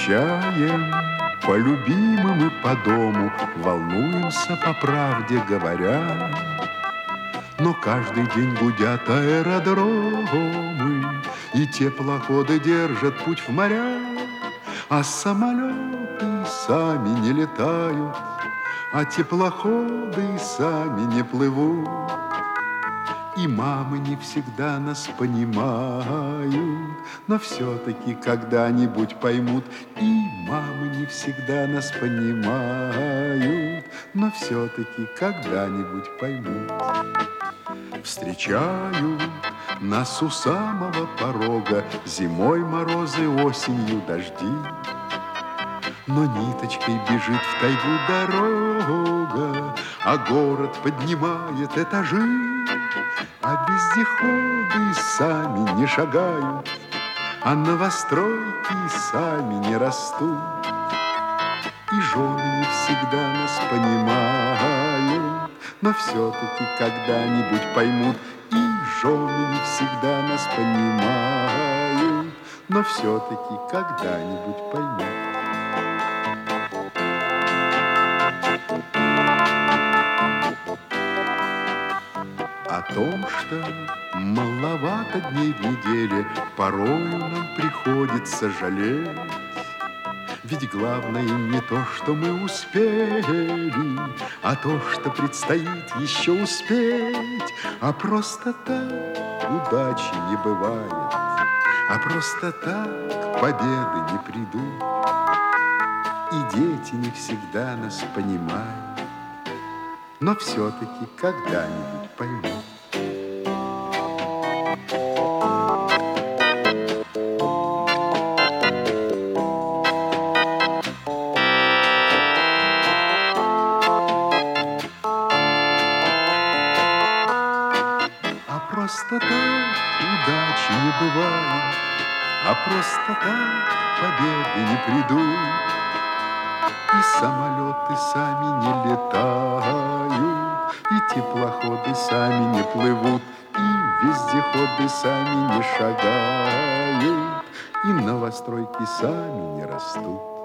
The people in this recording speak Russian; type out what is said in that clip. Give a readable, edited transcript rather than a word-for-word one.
Скучаем по любимым и по дому, волнуемся, по правде говоря. Но каждый день гудят аэродромы, и теплоходы держат путь в моря, а самолеты сами не летают, а теплоходы сами не плывут. И мамы не всегда нас понимают, но все-таки когда-нибудь поймут. И мамы не всегда нас понимают, но все-таки когда-нибудь поймут. Встречают нас у самого порога зимой морозы, осенью дожди. Но ниточкой бежит в тайгу дорога, а город поднимает этажи. А вездеходы сами не шагают, а новостройки сами не растут. И жены не всегда нас понимают, но все-таки когда-нибудь поймут. И жены не всегда нас понимают, но все-таки когда-нибудь поймут. О том, что маловато дней в неделе, порою нам приходится жалеть. Ведь главное не то, что мы успели, а то, что предстоит еще успеть. А просто так удачи не бывает, а просто так победы не придут. И дети не всегда нас понимают, но все-таки когда-нибудь поймут. А просто так удачи не бывает, а просто так победы не придут. И самолеты сами не летают, и теплоходы сами не плывут, и вездеходы сами не шагают, и новостройки сами не растут.